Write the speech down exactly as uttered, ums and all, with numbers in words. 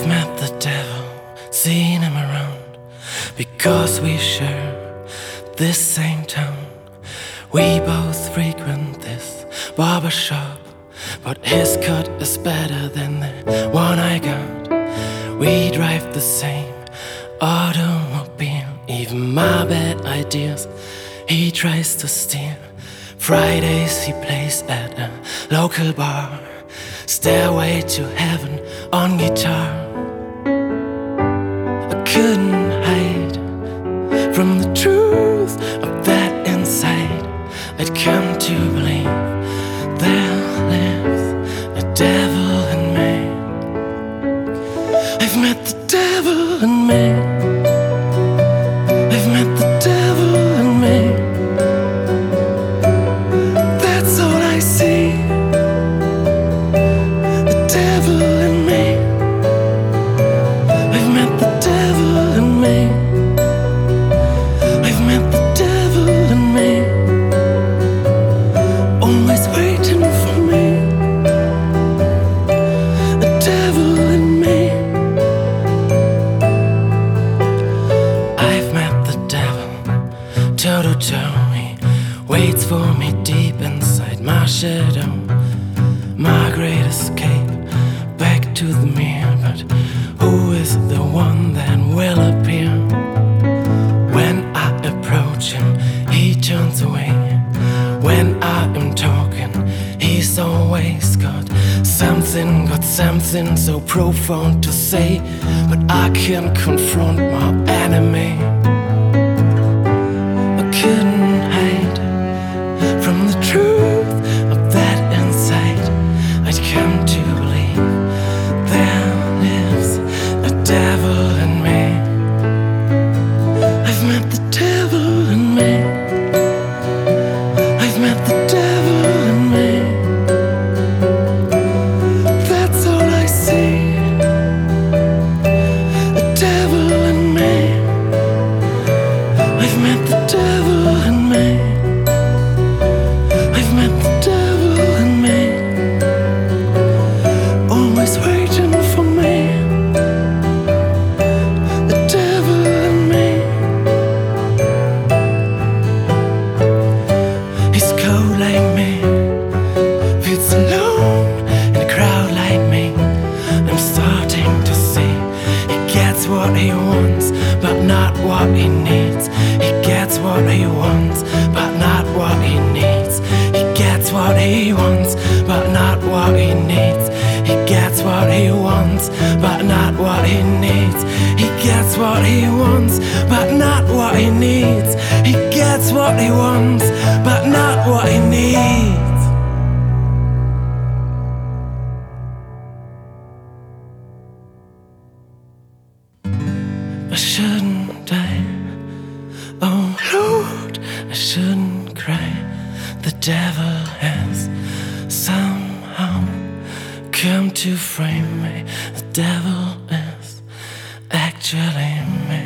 I've met the devil, seen him around, because we share this same town. We both frequent this barber shop, but his cut is better than the one I got. We drive the same automobile, even my bad ideas he tries to steal. Fridays he plays at a local bar, Stairway to Heaven on guitar. I couldn't hide from the truth of that inside. I'd come to believe there lives a devil in me. I've met the devil in me. I've met the devil in me. That's all I see. The devil in me. I've met the devil in me. I've met the devil in me. Always waiting for me. The devil in me. I've met the devil toe to toe. He waits for me deep inside my shadow, my great escape back to the mirror. But who is the one that will appear? When I approach him, he turns away. When I am talking, he's always got something, got something so profound to say. But I can't confront my enemy. I couldn't hide from the truth of that inside. I'd come to believe there lives a devil in me. I've met the devil in me. I've met the devil in me. That's all I see. The devil in me. I've met the devil in me. I've met the devil in me. Always waiting for me. The devil in me. He's cold like me, feels alone in a crowd like me. I'm starting to see he gets what he wants, but not what he needs. He gets what he wants, but not what he needs. He gets what he wants, but not what he needs. He gets what he wants, but not what he needs. He gets what he wants, but not what he needs. He gets what he wants, but not what he needs. I shouldn't die. Oh Lord, I shouldn't cry. The devil has somehow come to frame me. The devil is actually me.